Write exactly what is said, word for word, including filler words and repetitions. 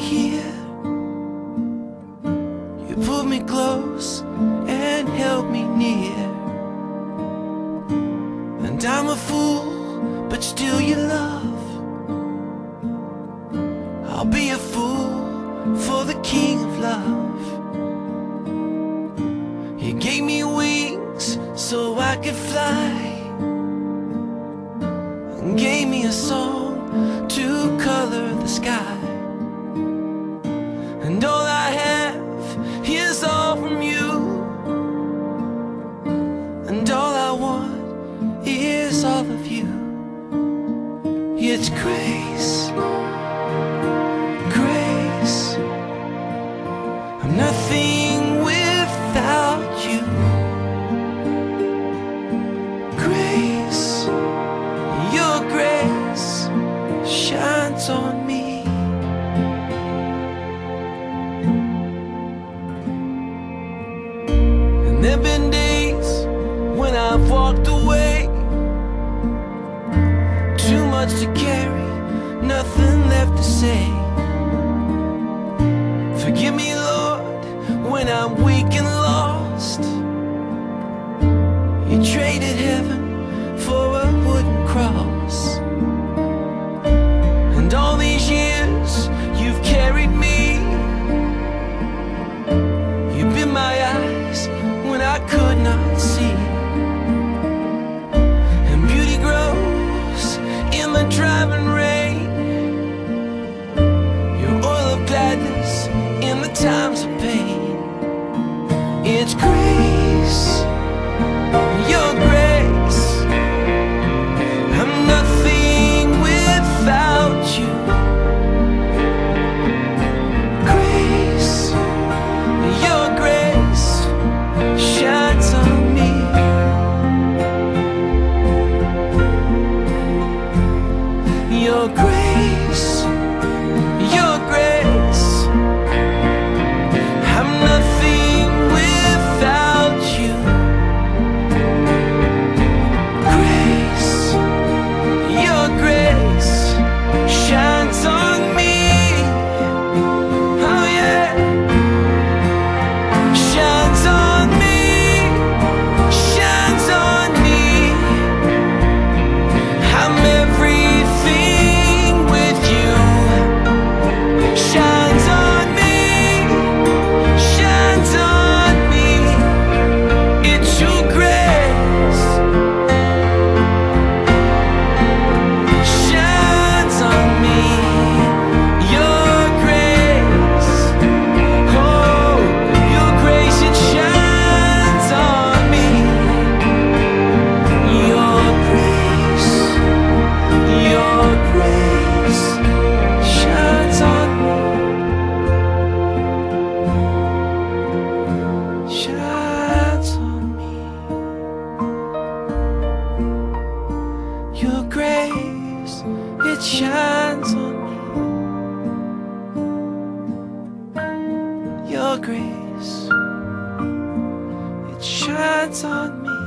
here. You put me close and held me near. And I'm a fool, but still you love. I'll be a fool for the King of Love. You gave me wings so I could fly, and gave me a song to color the sky. And all I have is all from you, and all I want is all of you. It's grace, grace. I'm nothing without you. Grace, your grace shines on me. And there've been days when I've walked away, too much to carry, nothing left to say. Forgive me, Lord, when I'm weak and lost. You traded heaven for a wooden cross. And all these years you've carried me. You've been my eyes when I could not see. And beauty grows in the driving rain. Your oil of gladness in the times of pain. It's grace, your grace. I'm nothing without you. Grace, your grace shines on me. Your grace, your grace. I'm nothing without you. Grace, your grace shines on me. Oh yeah, shines on me, shines on me. I'm everything with you. Shines on me, shines on me. It's your grace shines on me. Your grace, oh, your grace, it shines on me. Your grace, your grace shines on me. Shines on me. Your grace, it shines on me. Your grace, it shines on me.